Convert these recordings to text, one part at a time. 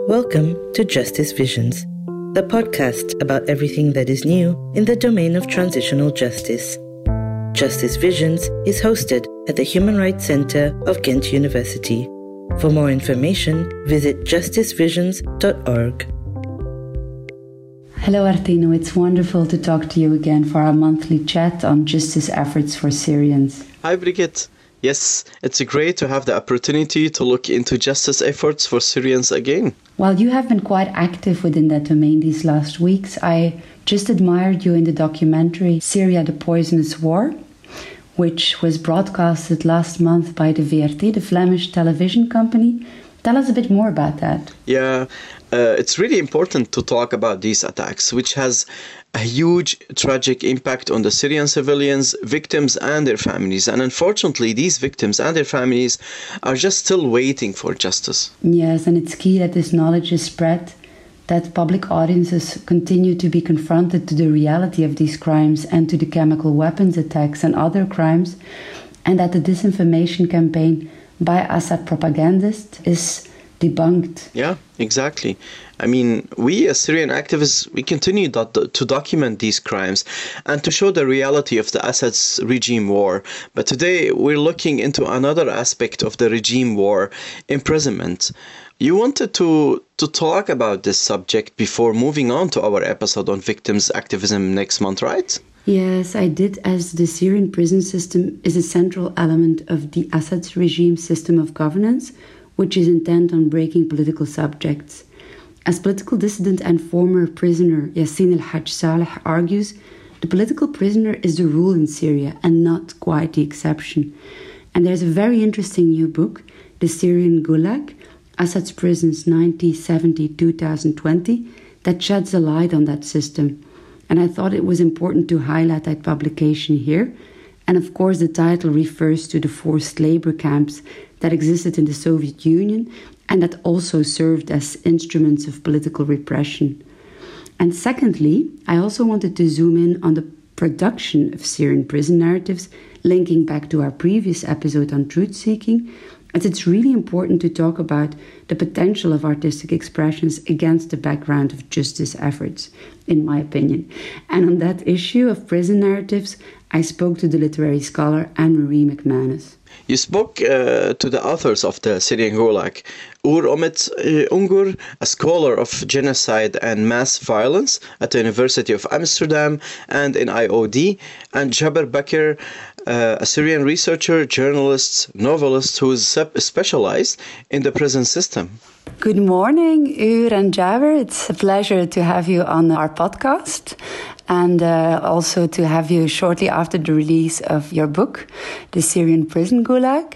Welcome to Justice Visions, the podcast about everything that is new in the domain of transitional justice. Justice Visions is hosted at the Human Rights Center of Ghent University. For more information, visit justicevisions.org. Hello Artino, it's wonderful to talk to you again for our monthly chat on justice efforts for Syrians. Hi Brigitte. Yes, it's great to have the opportunity to look into justice efforts for Syrians again. Well, you have been quite active within that domain these last weeks. I just admired you in the documentary Syria, the Poisonous War, which was broadcasted last month by the VRT, the Flemish television company. Tell us a bit more about that. Yeah, it's really important to talk about these attacks, which has a huge tragic impact on the Syrian civilians, victims and their families. And unfortunately, these victims and their families are just still waiting for justice. Yes, and it's key that this knowledge is spread, that public audiences continue to be confronted to the reality of these crimes and to the chemical weapons attacks and other crimes, and that the disinformation campaign by Assad propagandists is debunked. Yeah, exactly. I mean, we as Syrian activists, we continue to document these crimes and to show the reality of the Assad's regime war. But today we're looking into another aspect of the regime war, imprisonment. You wanted to talk about this subject before moving on to our episode on victims activism next month, right? Yes, I did, as the Syrian prison system is a central element of the Assad's regime system of governance, which is intent on breaking political subjects. As political dissident and former prisoner Yassin al-Hajj Saleh argues, the political prisoner is the rule in Syria and not quite the exception. And there's a very interesting new book, The Syrian Gulag, Assad's Prisons 1970-2020, that sheds a light on that system. And I thought it was important to highlight that publication here. And of course, the title refers to the forced labor camps that existed in the Soviet Union and that also served as instruments of political repression. And secondly, I also wanted to zoom in on the production of Syrian prison narratives, linking back to our previous episode on truth-seeking, as it's really important to talk about the potential of artistic expressions against the background of justice efforts, in my opinion. And on that issue of prison narratives, I spoke to the literary scholar Anne-Marie McManus. You spoke to the authors of the Syrian Gulag, Uğur Umit Ungür, a scholar of genocide and mass violence at the University of Amsterdam and in IOD, and Jaber Bakr, a Syrian researcher, journalist, novelist who is specialized in the prison system. Good morning, Uğur and Jaber. It's a pleasure to have you on our podcast and also to have you shortly after the release of your book, The Syrian Prison Gulag.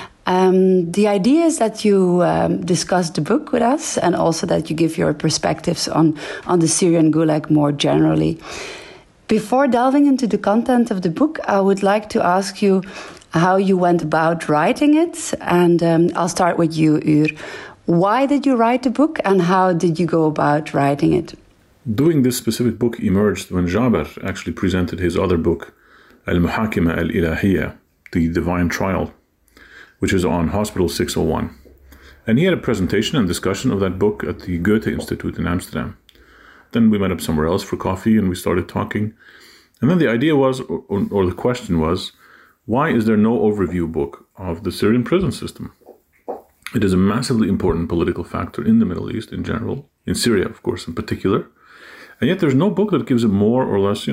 The idea is that you discuss the book with us and also that you give your perspectives on the Syrian Gulag more generally. Before delving into the content of the book, I would like to ask you how you went about writing it. And I'll start with you, Uğur. Why did you write the book and how did you go about writing it? Doing this specific book emerged when Jaber actually presented his other book, Al-Muhakima Al-Ilahiyya, The Divine Trial, which is on Hospital 601. And he had a presentation and discussion of that book at the Goethe Institute in Amsterdam. Then we met up somewhere else for coffee and we started talking. And then the idea was, or the question was, why is there no overview book of the Syrian prison system? It is a massively important political factor in the Middle East in general, in Syria, of course, in particular. And yet there's no book that gives a more or less,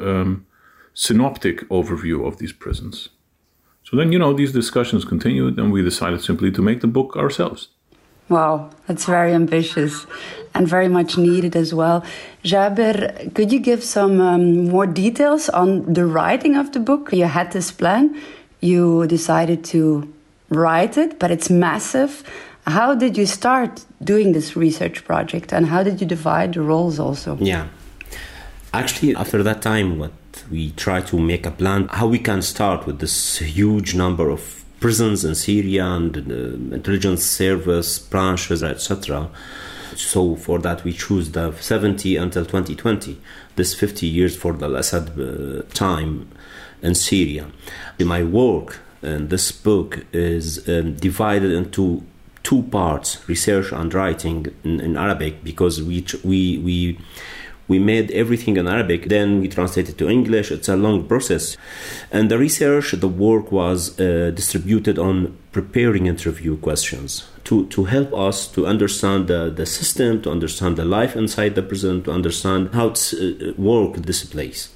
synoptic overview of these prisons. So then, these discussions continued and we decided simply to make the book ourselves. Wow, that's very ambitious and very much needed as well. Jaber, could you give some more details on the writing of the book? You had this plan, you decided to write it, but it's massive. How did you start doing this research project and how did you divide the roles also? Yeah, actually after that time, what we try to make a plan how we can start with this huge number of prisons in Syria and intelligence service branches, etc. So for that we choose the 70 until 2020, this 50 years for the Assad time in Syria. My work in this book is divided into two parts, research and writing in Arabic, because we made everything in Arabic, then we translated to English. It's a long process. And the research, the work was distributed on preparing interview questions to help us to understand the system, to understand the life inside the prison, to understand how to work this place.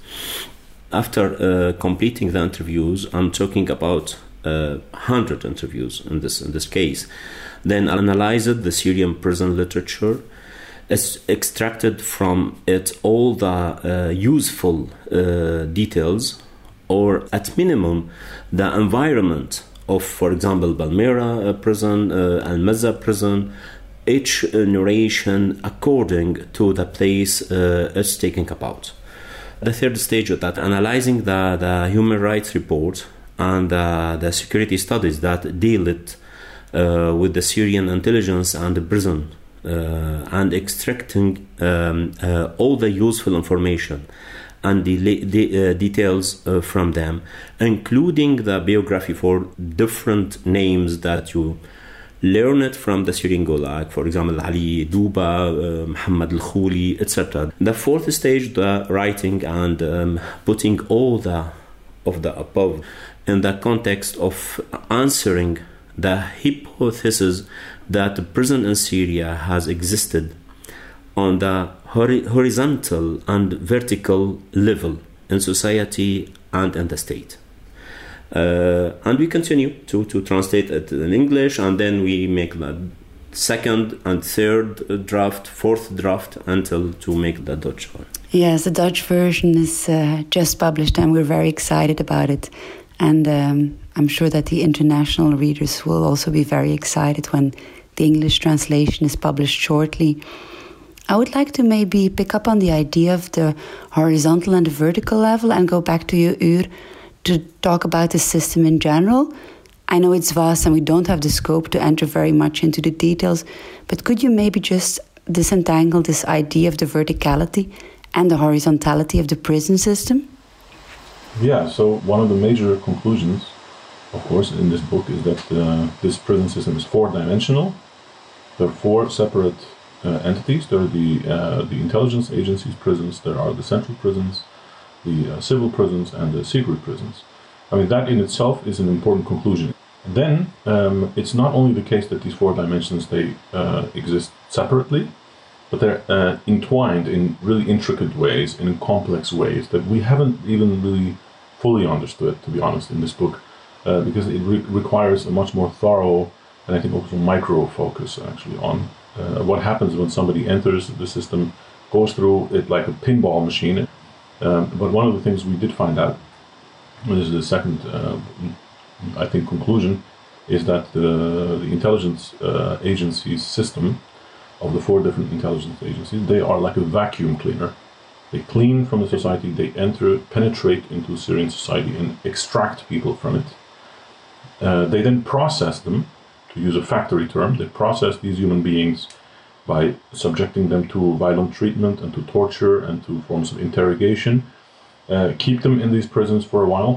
After completing the interviews, I'm talking about 100 interviews in this case, then analyzed the Syrian prison literature, extracted from it all the useful details, or at minimum the environment of, for example, Palmyra prison, Al-Mazza prison, each narration according to the place it's taking about. The third stage of that, analyzing the human rights report and the security studies that deal it with the Syrian intelligence and the prison, and extracting all the useful information and the details from them, including the biography for different names that you learn it from the Syrian Gulag, for example, Ali Duba, Muhammad al-Khuli, etc. The fourth stage, the writing and putting all of the above in the context of answering the hypothesis that the prison in Syria has existed on the horizontal and vertical level in society and in the state. And we continue to translate it in English, and then we make the second and third draft, fourth draft, until to make the Dutch one. Yes, the Dutch version is just published, and we're very excited about it. And I'm sure that the international readers will also be very excited when the English translation is published shortly. I would like to maybe pick up on the idea of the horizontal and the vertical level and go back to you, Ur, to talk about the system in general. I know it's vast and we don't have the scope to enter very much into the details, but could you maybe just disentangle this idea of the verticality and the horizontality of the prison system? Yeah, so one of the major conclusions, of course, in this book is that this prison system is four-dimensional. There are four separate entities. There are the intelligence agencies prisons, there are the central prisons, the civil prisons, and the secret prisons. I mean, that in itself is an important conclusion. Then, it's not only the case that these four dimensions, they exist separately, but they're entwined in really intricate ways, in complex ways that we haven't even really fully understood, to be honest, in this book, because it requires a much more thorough and I think also micro focus actually on what happens when somebody enters the system, goes through it like a pinball machine. But one of the things we did find out, and this is the second, I think, conclusion, is that the intelligence agencies system of the four different intelligence agencies, they are like a vacuum cleaner. They clean from the society, they penetrate into Syrian society and extract people from it. They then process them, to use a factory term, they process these human beings by subjecting them to violent treatment and to torture and to forms of interrogation, keep them in these prisons for a while.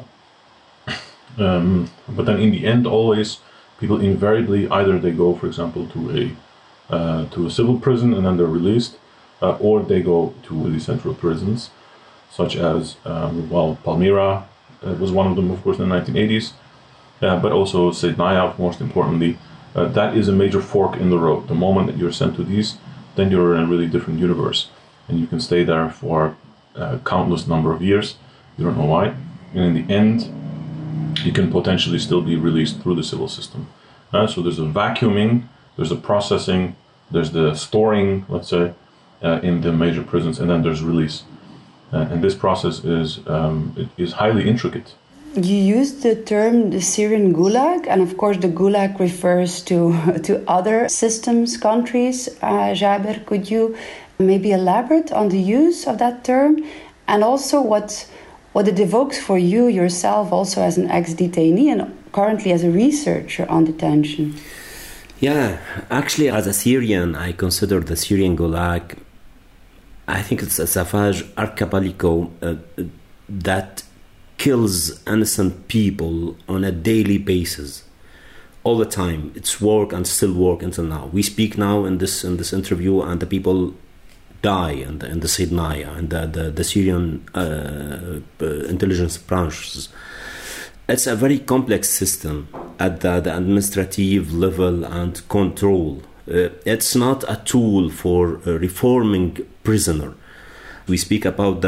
But then in the end, always, people invariably, either they go, for example, to a civil prison and then they're released, or they go to the central prisons, such as, Palmyra was one of them, of course, in the 1980s, but also Saydnaya, most importantly. That is a major fork in the road. The moment that you're sent to these, then you're in a really different universe, and you can stay there for a countless number of years. You don't know why, and in the end, you can potentially still be released through the civil system. So there's a vacuuming, there's a processing, there's the storing, let's say, in the major prisons, and then there's release. And this process is highly intricate. You used the term the Syrian Gulag, and of course the Gulag refers to other systems, countries. Jaber, could you maybe elaborate on the use of that term, and also what it evokes for you yourself, also as an ex-detainee and currently as a researcher on detention? Yeah, actually, as a Syrian, I consider the Syrian Gulag, I think it's a savage archipelago that kills innocent people on a daily basis, all the time. It's work and still work until now. We speak now in this interview, and the people die in the Sidnaya and the Syrian intelligence branches. It's a very complex system at the administrative level and control. It's not a tool for reforming prisoner. We speak about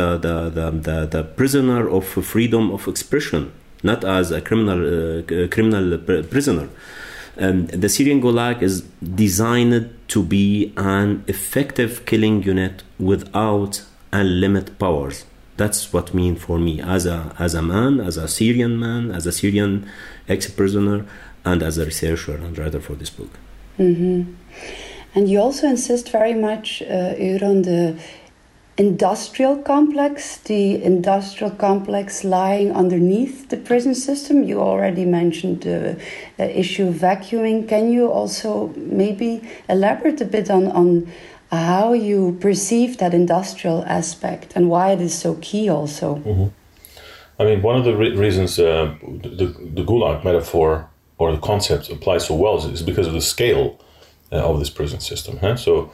the prisoner of freedom of expression, not as a criminal prisoner. The Syrian Gulag is designed to be an effective killing unit without unlimited powers. That's what means for me as a man, as a Syrian man, as a Syrian ex-prisoner, and as a researcher and writer for this book. Mm-hmm. And you also insist very much, on the industrial complex, the industrial complex lying underneath the prison system. You already mentioned the issue of vacuuming. Can you also maybe elaborate a bit on how you perceive that industrial aspect and why it is so key also? Mm-hmm. I mean, one of the reasons the Gulag metaphor or the concept applies so well is because of the scale of this prison system. So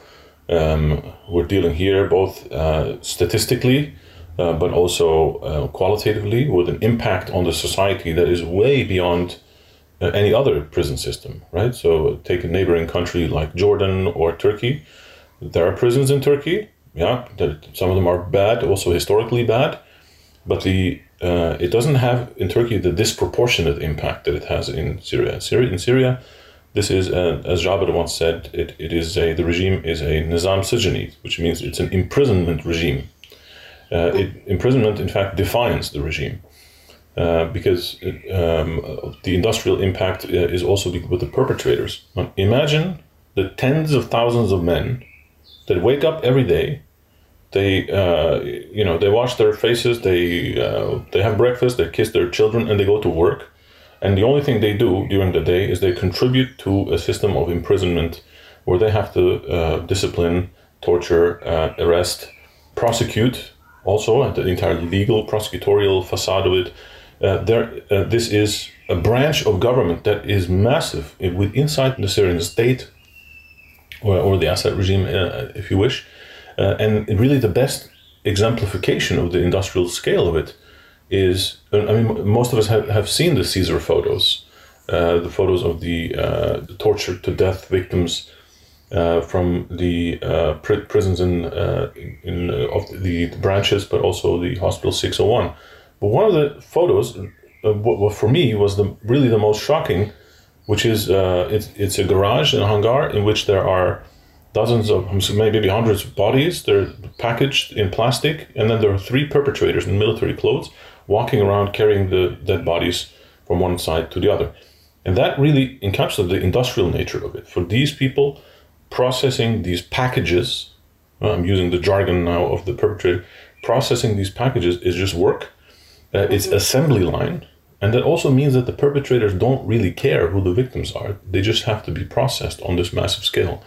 we're dealing here both statistically, but also qualitatively with an impact on the society that is way beyond any other prison system, right? So take a neighboring country like Jordan or Turkey. There are prisons in Turkey, some of them are bad, also historically bad, but it doesn't have in Turkey the disproportionate impact that it has in Syria. In Syria, this is, as Jaber once said, the regime is a nizam sijni, which means it's an imprisonment regime. Imprisonment, in fact, defines the regime because the industrial impact is also with the perpetrators. Imagine the tens of thousands of men that wake up every day. They wash their faces, they have breakfast, they kiss their children, and they go to work. And the only thing they do during the day is they contribute to a system of imprisonment where they have to discipline, torture, arrest, prosecute, also the entire legal prosecutorial facade of it. This is a branch of government that is massive inside the Syrian state or the Assad regime, if you wish. And really the best exemplification of the industrial scale of it is, most of us have seen the Caesar photos, the photos of the tortured to death victims from the prisons of the branches, but also the Hospital 601. But one of the photos, what for me was really the most shocking, which is it's a garage and a hangar in which there are dozens of, maybe hundreds of bodies. They're packaged in plastic, and then there are 3 perpetrators in military clothes walking around carrying the dead bodies from one side to the other. And that really encapsulates the industrial nature of it. For these people, processing these packages, I'm using the jargon now of the perpetrator, processing these packages is just work. It's assembly line. And that also means that the perpetrators don't really care who the victims are. They just have to be processed on this massive scale.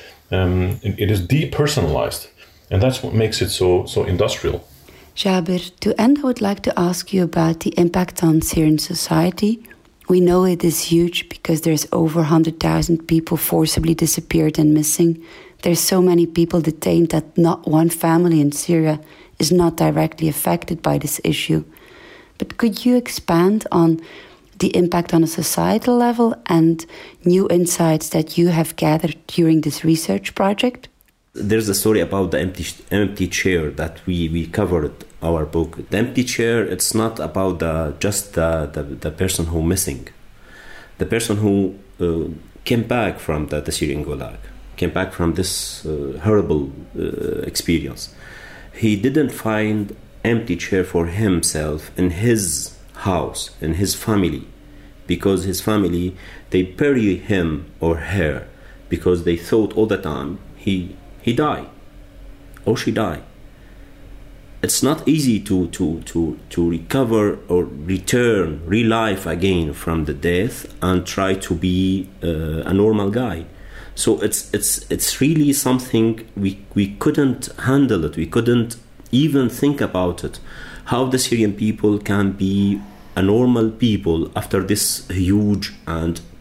It is depersonalized. And that's what makes it so industrial. Jaber, to end, I would like to ask you about the impact on Syrian society. We know it is huge because there's over 100,000 people forcibly disappeared and missing. There's so many people detained that not one family in Syria is not directly affected by this issue. But could you expand on the impact on a societal level and new insights that you have gathered during this research project? There's a story about the empty chair that we covered our book. The empty chair, it's not about just the person who missing. The person who came back from the Syrian Gulag, came back from this horrible experience. He didn't find empty chair for himself in his house, in his family, because his family, they bury him or her because they thought all the time he die or she die. It's not easy to recover or return, relive again from the death and try to be a normal guy. So it's really something we couldn't handle it. We couldn't even think about it. How the Syrian people can be a normal people after this huge and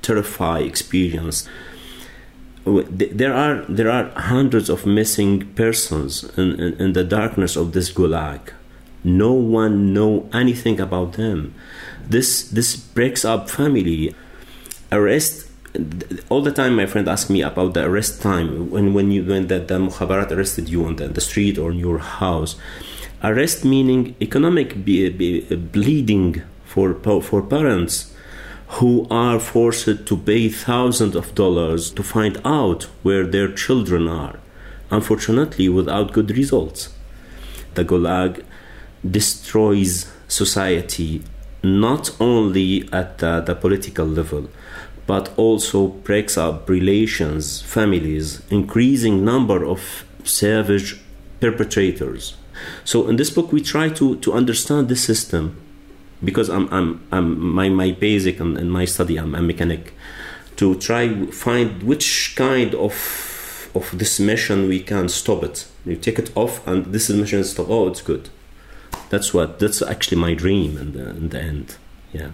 terrifying experience. There are hundreds of missing persons in the darkness of this gulag. No one know anything about them. This breaks up family. Arrest. All the time my friend asks me about the arrest time when the Mukhabarat arrested you on the street or in your house. Arrest meaning economic bleeding for parents who are forced to pay thousands of dollars to find out where their children are, unfortunately without good results. The Gulag destroys society not only at the political level, but also breaks up relations, families, increasing number of savage perpetrators. So in this book we try to understand this system, because my basic in my study I'm a mechanic, to try find which kind of this mission we can stop it. You take it off and this mission is stop. Oh, it's good. That's actually my dream in the end. Yeah.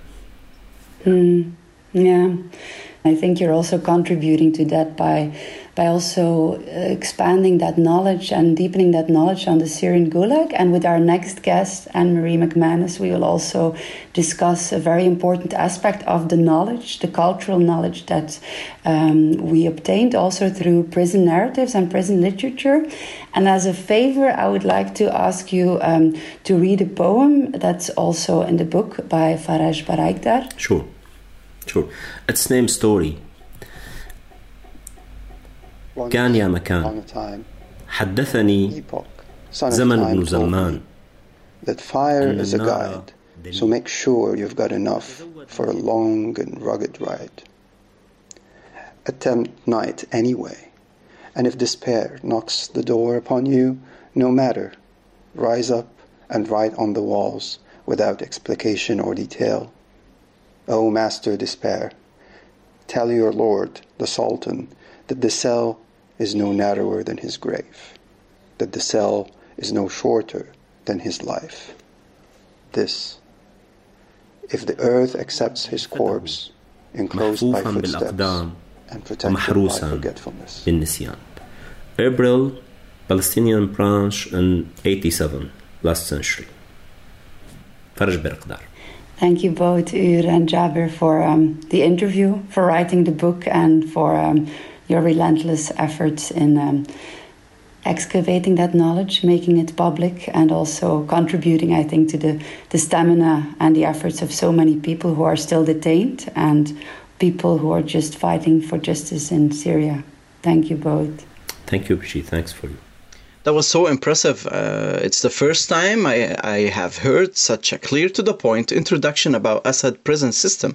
Yeah, I think you're also contributing to that by also expanding that knowledge and deepening that knowledge on the Syrian Gulag. And with our next guest, Anne-Marie McManus, we will also discuss a very important aspect of the knowledge, the cultural knowledge that we obtained also through prison narratives and prison literature. And as a favor, I would like to ask you to read a poem that's also in the book by Faraj Baraikdar. Sure. It's named Story. كان يا مكان حدثني زمن بن زلمان that fire is a guide, so make sure you've got enough for a long and rugged ride. Attempt night anyway, and if despair knocks the door upon you, no matter, rise up and write on the walls without explication or detail. O Master Despair, tell your Lord, the Sultan, that the cell is no narrower than his grave, that the cell is no shorter than his life. This, if the earth accepts his corpse, enclosed by footsteps and protected by forgetfulness. بالنسيان. April, Palestinian branch in 87, last century. Faraj Baraikdar. Thank you both, Ur and Jaber, for the interview, for writing the book, and for your relentless efforts in excavating that knowledge, making it public, and also contributing, I think, to the stamina and the efforts of so many people who are still detained and people who are just fighting for justice in Syria. Thank you both. Thank you, Bishi. Thanks for you. That was so impressive. It's the first time I have heard such a clear to the point introduction about Assad prison system,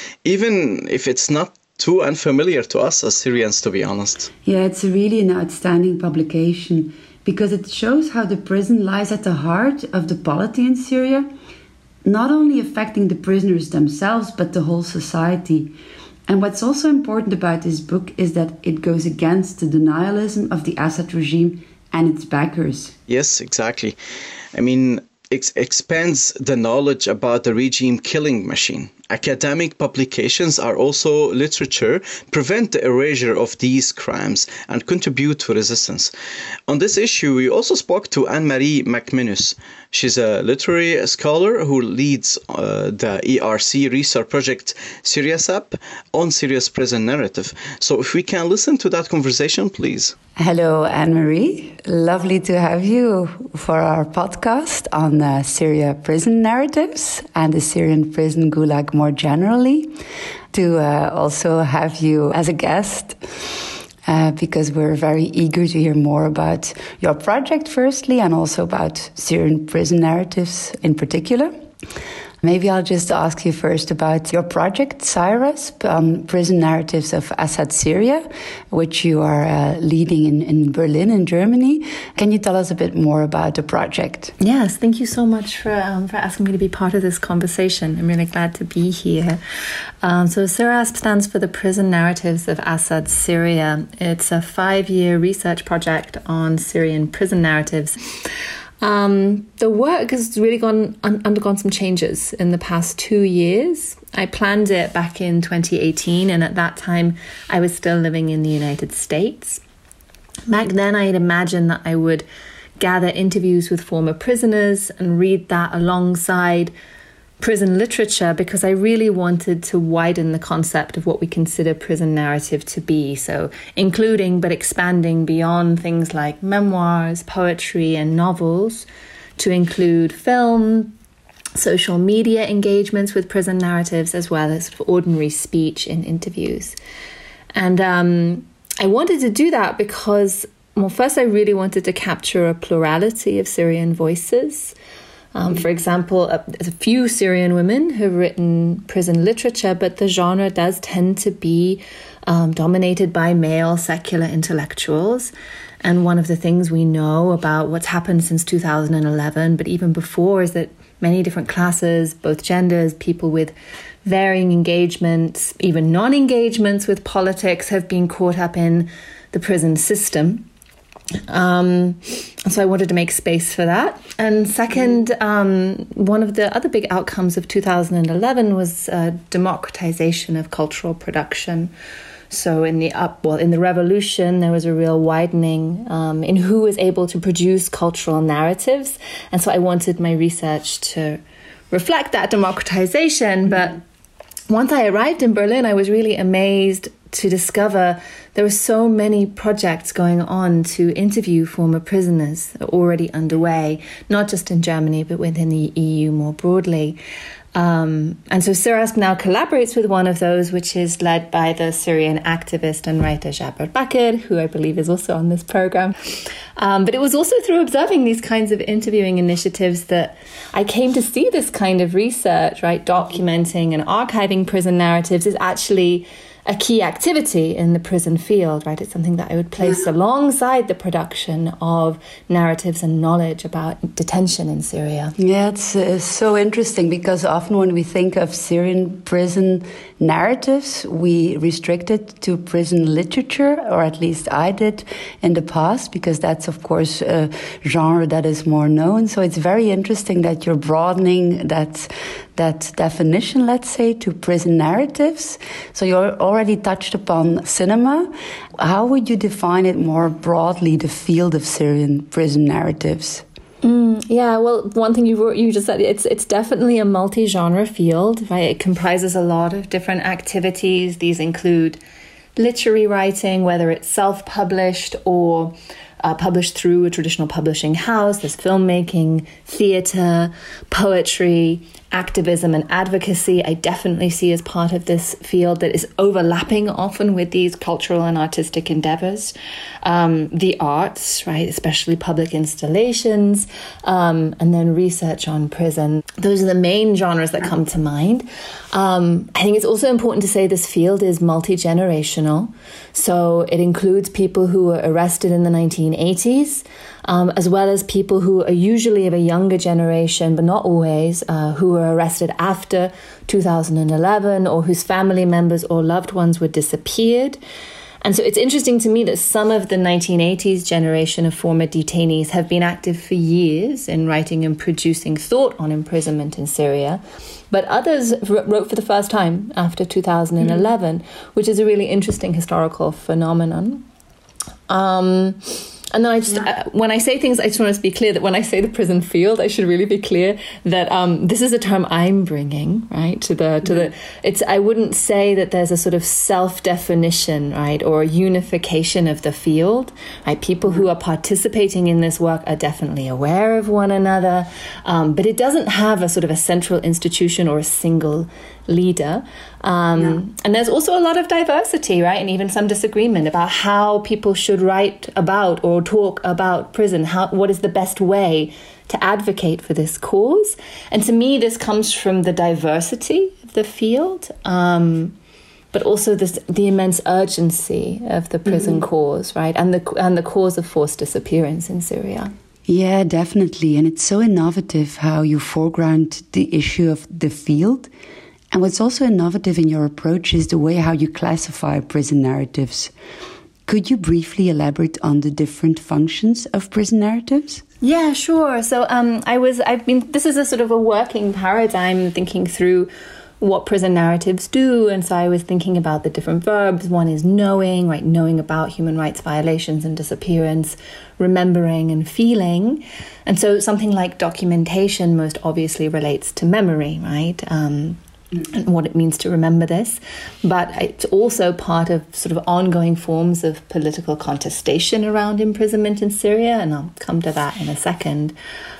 even if it's not too unfamiliar to us as Syrians, to be honest. Yeah, it's really an outstanding publication because it shows how the prison lies at the heart of the polity in Syria, not only affecting the prisoners themselves, but the whole society. And what's also important about this book is that it goes against the denialism of the Assad regime and its backers. Yes, exactly. I mean, it expands the knowledge about the regime killing machine. Academic publications are also literature, prevent the erasure of these crimes and contribute to resistance. On this issue, we also spoke to Anne-Marie McManus. She's a literary scholar who leads the ERC research project SyriaSAP on Syria's prison narrative. So if we can listen to that conversation, please. Hello, Anne-Marie. Lovely to have you for our podcast on Syria prison narratives and the Syrian prison gulag more generally. To also have you as a guest because we're very eager to hear more about your project firstly and also about Syrian prison narratives in particular. Maybe I'll just ask you first about your project, SyRASP, Prison Narratives of Assad Syria, which you are leading in Berlin, in Germany. Can you tell us a bit more about the project? Yes, thank you so much for asking me to be part of this conversation. I'm really glad to be here. So SyRASP stands for the Prison Narratives of Assad Syria. It's a 5-year research project on Syrian prison narratives. The work has really undergone some changes in the past 2 years. I planned it back in 2018, and at that time I was still living in the United States. Back then I had imagined that I would gather interviews with former prisoners and read that alongside prison literature, because I really wanted to widen the concept of what we consider prison narrative to be. So including but expanding beyond things like memoirs, poetry and novels to include film, social media engagements with prison narratives, as well as sort of ordinary speech in interviews. And I wanted to do that because, well, first I really wanted to capture a plurality of Syrian voices. For example, there's a few Syrian women who've written prison literature, but the genre does tend to be dominated by male secular intellectuals. And one of the things we know about what's happened since 2011, but even before, is that many different classes, both genders, people with varying engagements, even non-engagements with politics, have been caught up in the prison system. And so I wanted to make space for that. And second, one of the other big outcomes of 2011 was democratization of cultural production. So in the revolution, there was a real widening in who was able to produce cultural narratives. And so I wanted my research to reflect that democratization. But once I arrived in Berlin, I was really amazed to discover there were so many projects going on to interview former prisoners already underway, not just in Germany, but within the EU more broadly. And so Surasp now collaborates with one of those, which is led by the Syrian activist and writer Jaber Bakr, who I believe is also on this program. But it was also through observing these kinds of interviewing initiatives that I came to see this kind of research, right? Documenting and archiving prison narratives is actually a key activity in the prison field, right? It's something that I would place alongside the production of narratives and knowledge about detention in Syria. Yeah, it's so interesting, because often when we think of Syrian prison narratives, we restrict it to prison literature, or at least I did in the past, because that's, of course, a genre that is more known. So it's very interesting that you're broadening that definition, let's say, to prison narratives. So you already touched upon cinema. How would you define it more broadly, the field of Syrian prison narratives? Yeah, well, one thing you just said, it's definitely a multi-genre field, right? It comprises a lot of different activities. These include literary writing, whether it's self-published or published through a traditional publishing house. There's filmmaking, theatre, poetry, activism and advocacy. I definitely see as part of this field that is overlapping often with these cultural and artistic endeavors. The arts, right, especially public installations, and then research on prison. Those are the main genres that come to mind. I think it's also important to say this field is multi-generational. So it includes people who were arrested in the 1980s, as well as people who are usually of a younger generation, but not always, who were arrested after 2011 or whose family members or loved ones were disappeared. And so it's interesting to me that some of the 1980s generation of former detainees have been active for years in writing and producing thought on imprisonment in Syria, but others wrote for the first time after 2011, which is a really interesting historical phenomenon. And then when I say things, I just want to be clear that when I say the prison field, I should really be clear that this is a term I'm bringing, right, I wouldn't say that there's a sort of self-definition, right, or a unification of the field, right? People who are participating in this work are definitely aware of one another, but it doesn't have a sort of a central institution or a single leader. And there's also a lot of diversity, right? And even some disagreement about how people should write about or talk about prison. What is the best way to advocate for this cause? And to me, this comes from the diversity of the field, but also the immense urgency of the prison cause, right? And the cause of forced disappearance in Syria. Yeah, definitely. And it's so innovative how you foreground the issue of the field. And what's also innovative in your approach is the way how you classify prison narratives. Could you briefly elaborate on the different functions of prison narratives? Yeah, sure. So this is a sort of a working paradigm, thinking through what prison narratives do. And so I was thinking about the different verbs. One is knowing, right? Knowing about human rights violations and disappearance, remembering and feeling. And so something like documentation most obviously relates to memory, right? And what it means to remember this. But it's also part of sort of ongoing forms of political contestation around imprisonment in Syria, and I'll come to that in a second.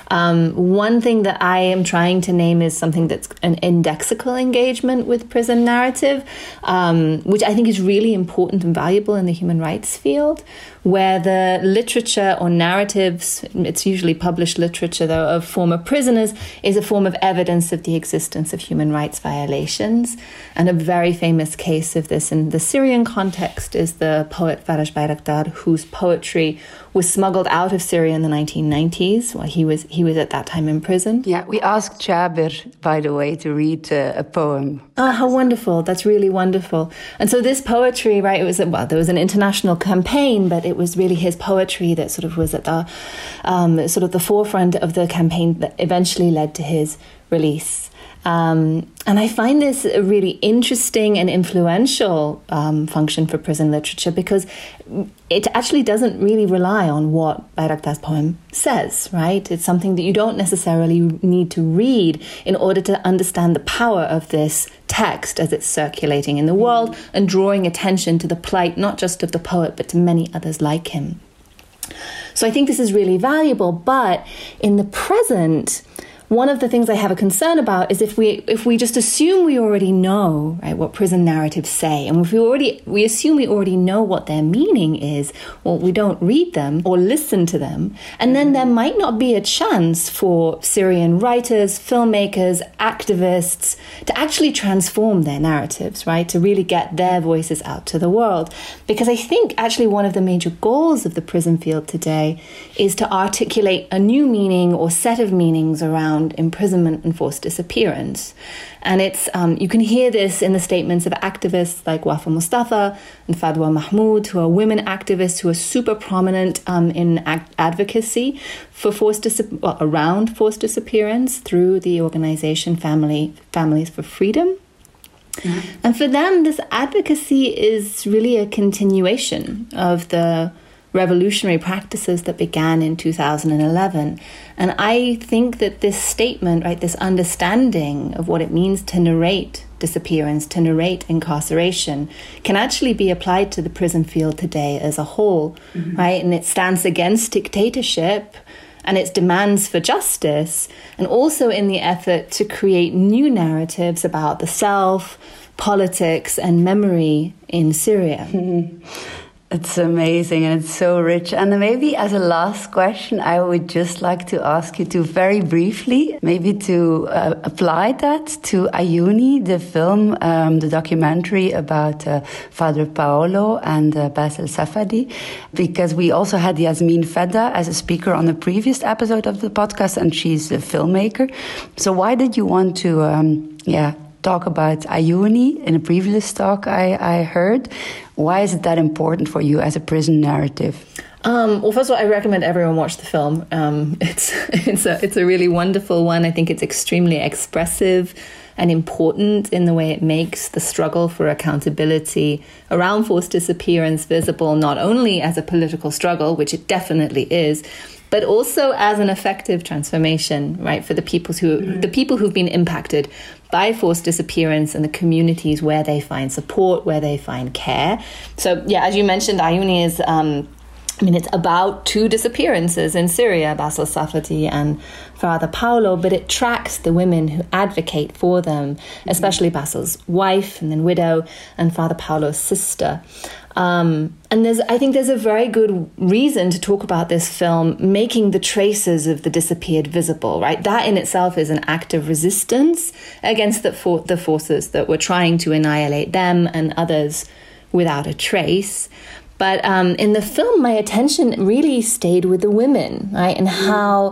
One thing that I am trying to name is something that's an indexical engagement with prison narrative, which I think is really important and valuable in the human rights field, where the literature or narratives, it's usually published literature though, of former prisoners, is a form of evidence of the existence of human rights violations. And a very famous case of this in the Syrian context is the poet Faraj Bayraktar, whose poetry was smuggled out of Syria in the 1990s while he was at that time in prison. Yeah, we asked Jabir, by the way, to read a poem. Oh, how wonderful. That's really wonderful. And so this poetry, right, there was an international campaign, but it was really his poetry that sort of was at the sort of the forefront of the campaign that eventually led to his release. And I find this a really interesting and influential function for prison literature, because it actually doesn't really rely on what Bayraktar's poem says, right? It's something that you don't necessarily need to read in order to understand the power of this text as it's circulating in the world and drawing attention to the plight not just of the poet but to many others like him. So I think this is really valuable, but in the present, one of the things I have a concern about is if we just assume we already know, right, what prison narratives say, and if we assume we already know what their meaning is, well, we don't read them or listen to them, and then there might not be a chance for Syrian writers, filmmakers, activists to actually transform their narratives, right, to really get their voices out to the world. Because I think actually one of the major goals of the prison field today is to articulate a new meaning or set of meanings around imprisonment and forced disappearance. And it's you can hear this in the statements of activists like Wafa Mustafa and Fadwa Mahmoud, who are women activists who are super prominent in advocacy for around forced disappearance through the organization Families for Freedom. Mm-hmm. And for them, this advocacy is really a continuation of the revolutionary practices that began in 2011. And I think that this statement, right, this understanding of what it means to narrate disappearance, to narrate incarceration, can actually be applied to the prison field today as a whole, mm-hmm. right? And it stands against dictatorship and its demands for justice, and also in the effort to create new narratives about the self, politics, and memory in Syria. Mm-hmm. It's amazing and it's so rich. And maybe as a last question, I would just like to ask you to very briefly, maybe to apply that to Ayuni, the film, the documentary about Father Paolo and Bassel Safadi, because we also had Yasmin Fedda as a speaker on the previous episode of the podcast, and she's a filmmaker. So why did you want to, talk about Ayuni in a previous talk I heard? Why is it that important for you as a prison narrative? Well, first of all, I recommend everyone watch the film. It's a really wonderful one. I think it's extremely expressive and important in the way it makes the struggle for accountability around forced disappearance visible, not only as a political struggle, which it definitely is, but also as an effective transformation, right, for the people who've been impacted by forced disappearance and the communities where they find support, where they find care. So, yeah, as you mentioned, Ayuni is, it's about two disappearances in Syria, Bassel Safadi and Father Paolo, but it tracks the women who advocate for them, especially Bassel's wife and then widow and Father Paolo's sister. And I think there's a very good reason to talk about this film making the traces of the disappeared visible, right? That in itself is an act of resistance against the forces that were trying to annihilate them and others without a trace. But in the film, my attention really stayed with the women, right? And how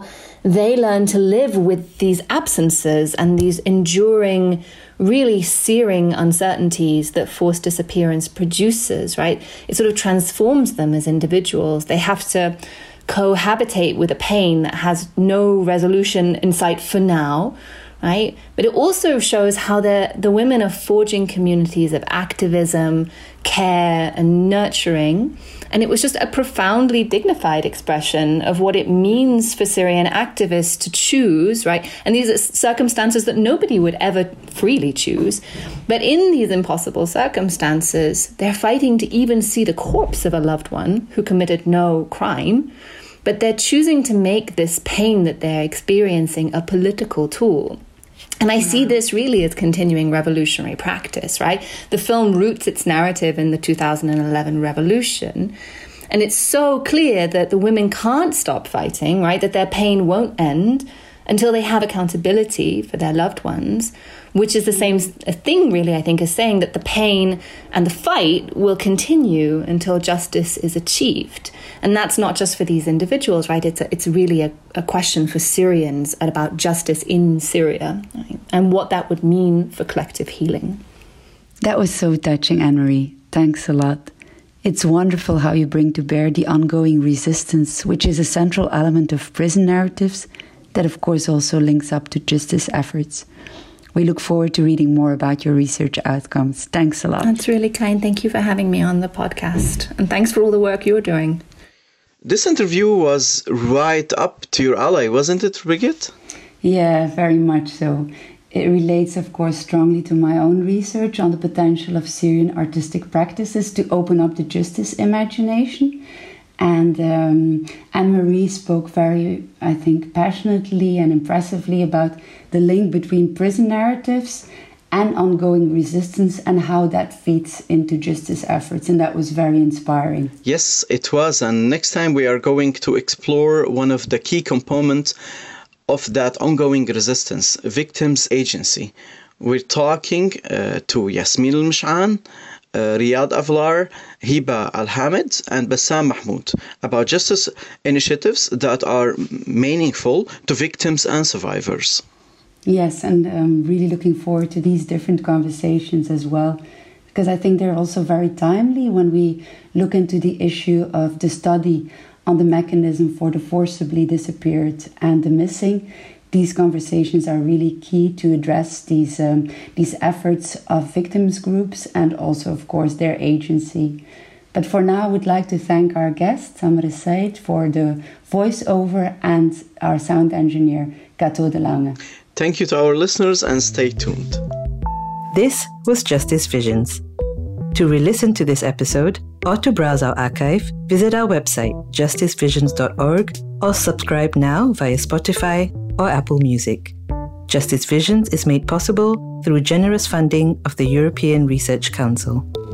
they learn to live with these absences and these enduring, really searing uncertainties that forced disappearance produces, right? It sort of transforms them as individuals. They have to cohabitate with a pain that has no resolution in sight for now, right? But it also shows how the women are forging communities of activism, care, and nurturing. And it was just a profoundly dignified expression of what it means for Syrian activists to choose, right? And these are circumstances that nobody would ever freely choose. But in these impossible circumstances, they're fighting to even see the corpse of a loved one who committed no crime. But they're choosing to make this pain that they're experiencing a political tool. And I see this really as continuing revolutionary practice, right? The film roots its narrative in the 2011 revolution. And it's so clear that the women can't stop fighting, right? That their pain won't end until they have accountability for their loved ones, which is the same thing, really, I think, as saying that the pain and the fight will continue until justice is achieved. And that's not just for these individuals, right? It's really a question for Syrians about justice in Syria, right? And what that would mean for collective healing. That was so touching, Anne-Marie. Thanks a lot. It's wonderful how you bring to bear the ongoing resistance, which is a central element of prison narratives that, of course, also links up to justice efforts. We look forward to reading more about your research outcomes. Thanks a lot. That's really kind. Thank you for having me on the podcast. And thanks for all the work you're doing. This interview was right up to your alley, wasn't it, Brigitte? Yeah, very much so. It relates, of course, strongly to my own research on the potential of Syrian artistic practices to open up the justice imagination. And Anne-Marie spoke very, I think, passionately and impressively about the link between prison narratives and ongoing resistance and how that feeds into justice efforts. And that was very inspiring. Yes, it was. And next time we are going to explore one of the key components of that ongoing resistance, victims' agency. We're talking to Yasmin Al-Mish'an, Riyad Avlar, Hiba Al-Hamid, and Bassam Mahmoud about justice initiatives that are meaningful to victims and survivors. Yes, and I'm really looking forward to these different conversations as well, because I think they're also very timely when we look into the issue of the study on the mechanism for the forcibly disappeared and the missing. These conversations are really key to address these efforts of victims groups and also, of course, their agency. But for now, I would like to thank our guest, Samra Said, for the voiceover and our sound engineer, Kato de Lange. Thank you to our listeners and stay tuned. This was Justice Visions. To re-listen to this episode or to browse our archive, visit our website, justicevisions.org, or subscribe now via Spotify or Apple Music. Justice Visions is made possible through generous funding of the European Research Council.